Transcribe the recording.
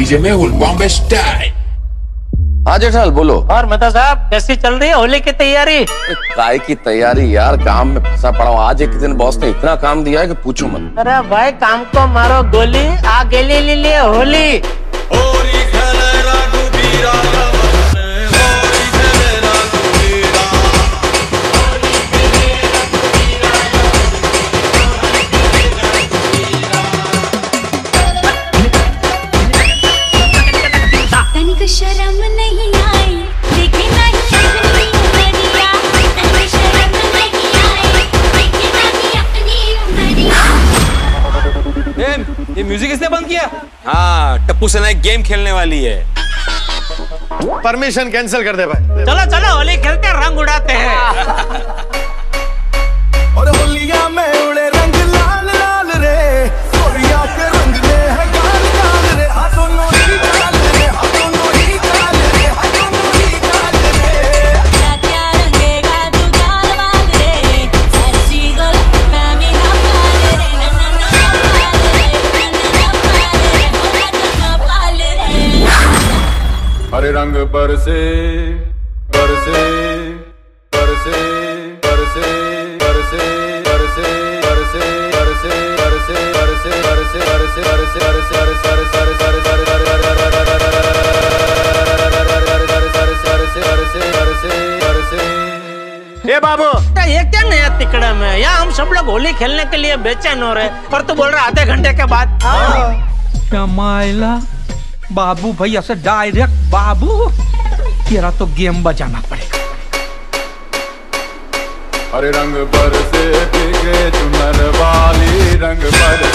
DJ Mehul Bombay style. हाँ जेठाल बोलो। और मेहता साहब कैसी चल रही है होली की तैयारी? काय की तैयारी यार, काम में फंसा पड़ा हूँ। आज एक दिन बॉस ने इतना काम दिया है कि पूछो मत। अरे भाई काम को मारो गोली, आ गेली लीली होली। शर्म नहीं आई लेकिन नहीं उमरिया, शर्म नहीं आई लेकिन नहीं अपनी उमरिया। ये म्यूजिक किसने बंद किया? हाँ, टप्पू सेना एक गेम खेलने वाली है। परमिशन कैंसिल कर दे भाई। चलो चलो होली खेलते रंग उड़ाते हैं। और होलिया में उड़े रंग लाल लाल रे, होलिया के रंग में है गाल गाल रे, आ दोनों ही गाल रे, आ दोनों ही गाल रे, आ दोनों ही गाल रे। क्या क्या रंगेगा तू गाल वाल रे, ऐसी गोल मैं भी ना पाल रे, ना ना ना पाल रे, ना ना पाल रे। हरे रंग बरसे बरसे बरसे बरसे बरसे बरसे बरसे बरसे बरसे बरसे बरसे बरसे बरसे बरसे। ए बाबू, ये क्या नया तिकड़ा में? यहाँ हम सब लोग होली खेलने के लिए बेचैन हो रहे, पर तू बोल रहा आधे घंटे के बाद। मायला बाबू भैया से डायरेक्ट बाबू, तेरा तो गेम बजाना पड़ेगा। हरे रंग बरसे भीगे चुनर वाली, रंग बरसे